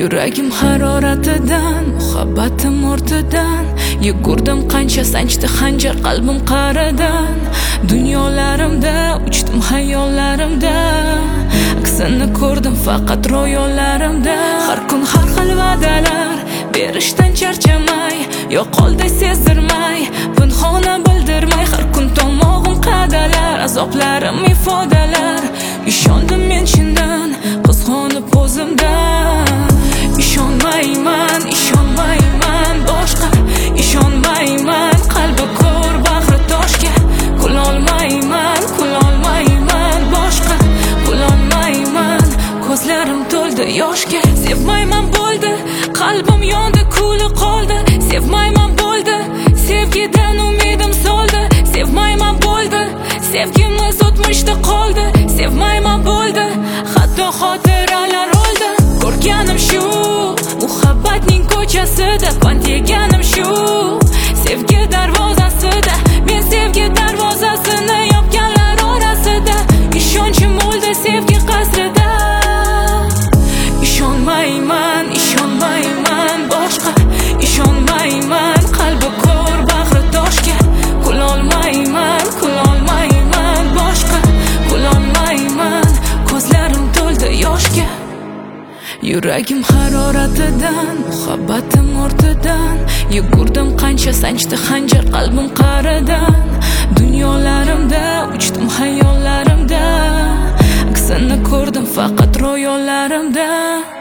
Yuragim haroratidan, muhabbatim o'rtadan yugurdim qancha sanchdi xanjar qalbim qa'ridan. Dunyolarimda uchdim hayollarimda, aksini ko'rdim faqat ro'yolarimda. Har kun har xil va'dalar berishdan charchamay, yo'qoldi sezdirmay, pinhona bildirmay. Har kun tomog'im qadalar, azoplarim ifodalar. Ishondim men chindan, qizg'onib o'zimdan. Ishonmayman, ishonmayman boshqa, ishonmayman qalbi ko'r bahri toshga. Kulolmayman boshqa, kulolmayman, ko'zlarim to'ldi yoshga. Sevmayman bo'ldi, qalbim yondi, kuli qoldi. Sevmayman bo'ldi, sevgidan umidim soldi. Sevmayman bo'ldi, sevgimiz o'tmishda qoldi. Sevmayman bo'ldi, hatto xotiralar oldi. Ko'rganim shu muhabbatning ko'chasida, pand yeganim shu sevgi darvozasida. Men sevgi darvozasini yopganlar orasida, ishonchim o'ldi sevgi qasrida. Ishonmayman, ishonmayman boshqa, ishonmayman qalbi ko'r bahri toshga. Kulolmayman boshqa, kulolmayman, ko'zlarim to'ldi yoshga. Yuragim haroratidan, muhabbatim o'rtadan yugurdim qancha sanchdi xanjar qalbim qa'ridan. Dunyolarimda uchdim hayollarimda, aksini ko'rdim faqat ro'yolarimda.